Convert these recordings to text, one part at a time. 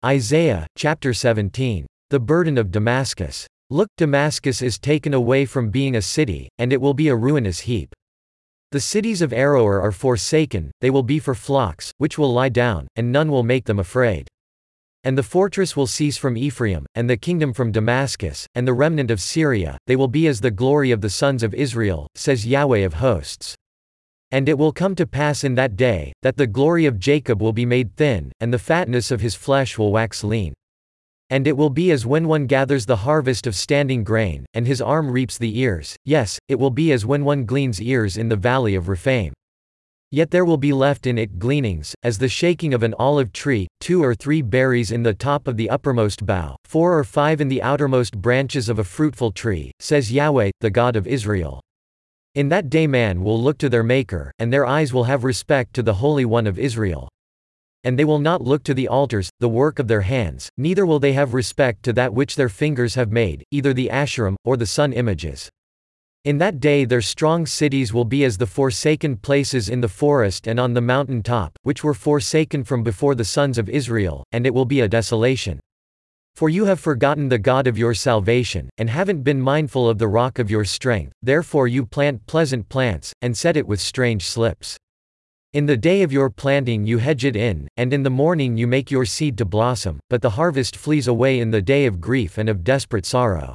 Isaiah, chapter 17. The burden of Damascus. Look, Damascus is taken away from being a city, and it will be a ruinous heap. The cities of Aroer are forsaken, they will be for flocks, which will lie down, and none will make them afraid. And the fortress will cease from Ephraim, and the kingdom from Damascus, and the remnant of Syria, they will be as the glory of the sons of Israel, says Yahweh of hosts. And it will come to pass in that day, that the glory of Jacob will be made thin, and the fatness of his flesh will wax lean. And it will be as when one gathers the harvest of standing grain, and his arm reaps the ears, yes, it will be as when one gleans ears in the valley of Rephaim. Yet there will be left in it gleanings, as the shaking of an olive tree, 2 or 3 berries in the top of the uppermost bough, 4 or 5 in the outermost branches of a fruitful tree, says Yahweh, the God of Israel. In that day man will look to their Maker, and their eyes will have respect to the Holy One of Israel. And they will not look to the altars, the work of their hands, neither will they have respect to that which their fingers have made, either the Asherim, or the sun images. In that day their strong cities will be as the forsaken places in the forest and on the mountain top, which were forsaken from before the sons of Israel, and it will be a desolation. For you have forgotten the God of your salvation, and haven't been mindful of the rock of your strength, therefore you plant pleasant plants, and set it with strange slips. In the day of your planting you hedge it in, and in the morning you make your seed to blossom, but the harvest flees away in the day of grief and of desperate sorrow.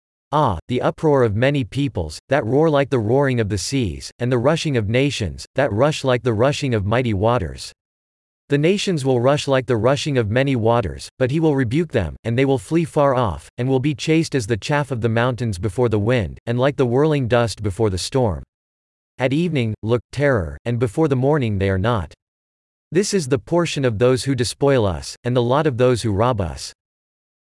Ah, the uproar of many peoples, that roar like the roaring of the seas, and the rushing of nations, that rush like the rushing of mighty waters. The nations will rush like the rushing of many waters, but he will rebuke them, and they will flee far off, and will be chased as the chaff of the mountains before the wind, and like the whirling dust before the storm. At evening, look, terror, and before the morning they are not. This is the portion of those who despoil us, and the lot of those who rob us.